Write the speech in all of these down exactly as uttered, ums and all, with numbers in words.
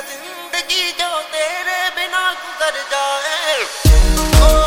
जिंदगी जो तेरे बिना गुजर जाए। ओ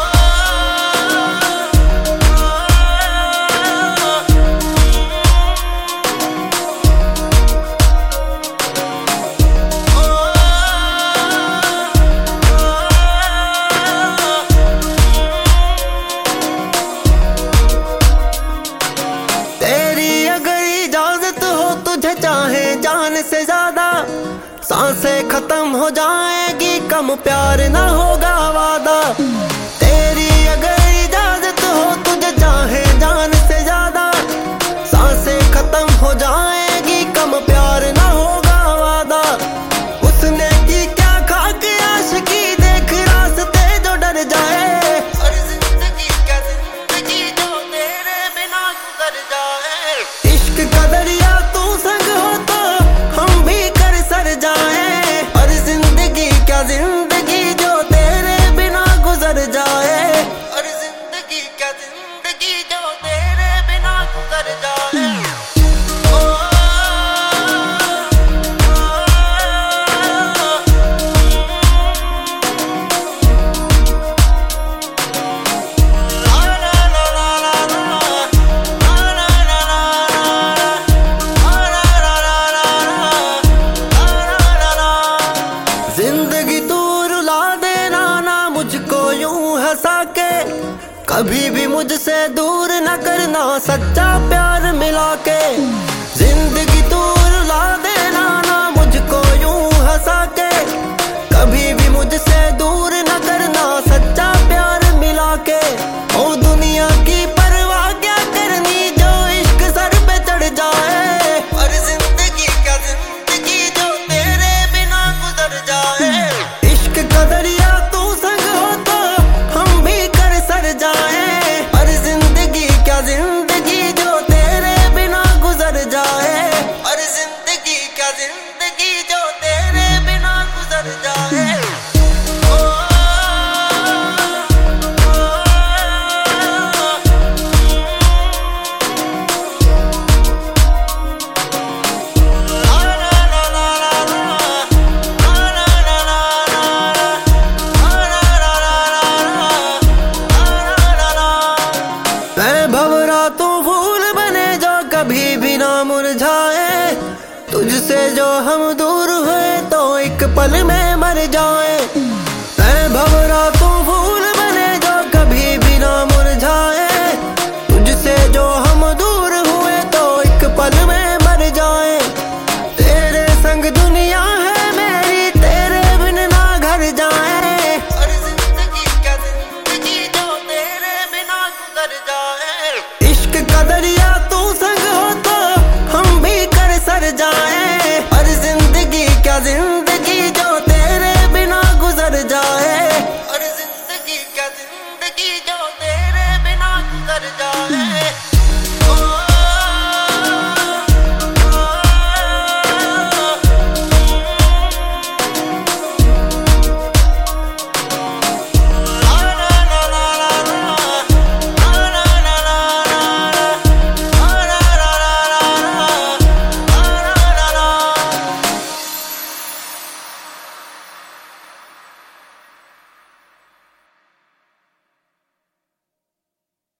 चाहे जान से ज्यादा सांसें खत्म हो जाएगी, कम प्यार ना होगा वादा। तेरी अगर इजाजत हो तुझे चाहे जान से ज्यादा सांसें खत्म हो जाएगी, कम प्यार ना होगा वादा। उसने की क्या खाक आशिकी देख रास्ते जो डर जाए, और जिंदगी क्या जिंदगी जो तेरे बिना गुजर जाए। इश्क का दरिया तू संग हो तो हम भी कर सर जाए, और जिंदगी क्या जिंदगी जो तेरे बिना गुजर जाए, और जिंदगी क्या जिंदगी जो तेरे बिना गुजर जाए। जिंदगी तू रुला देना ना मुझको यूं हंसा के, कभी भी मुझसे दूर न करना सच्चा प्यार मिला के। जिंदगी तू रुला देना ना मुझको यूं हंसा के, कभी भी मुझसे दूर न करना सच्चा प्यार मिला के। ओ दुनिया की परवाह क्या करनी जो इश्क सर पे चढ़ जाए, और जिंदगी क्या जिंदगी जो तेरे बिना गुजर जाए। इश्क का दरिया तू संग हो तो हम भी कर सर जाए, और जिंदगी क्या जिंदगी जो तेरे बिना गुजर जाए, और जिंदगी क्या जिंदगी जो तेरे बिना गुजर जाए। मैं भंवरा तू फूल बने जो कभी भी ना मुरझाए, तुझसे जो हम दूर हुए तो एक पल में मर जाए।